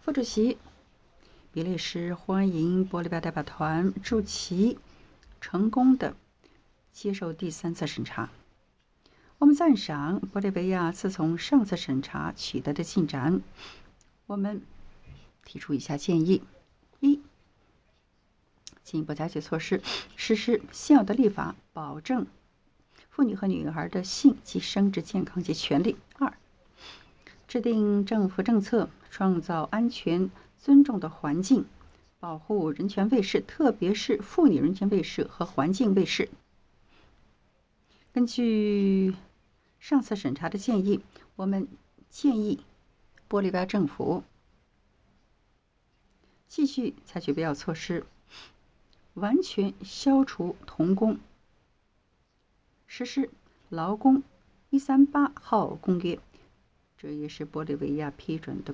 副主席，比利时欢迎玻利维亚代表团祝其成功的接受第3次审查。我们赞赏玻利维亚自从上次审查取得的进展。我们提出以下建议：一、进一步采取措施，实施现有的立法，保证妇女和女孩的性及生殖健康及权利；二、制定政府政策，创造安全、尊重的环境，保护人权卫士，特别是妇女人权卫士和环境卫士。根据上次审查的建议，我们建议玻利维亚政府继续采取必要措施，完全消除童工，实施劳工138号公约，这也是玻利维亚批准的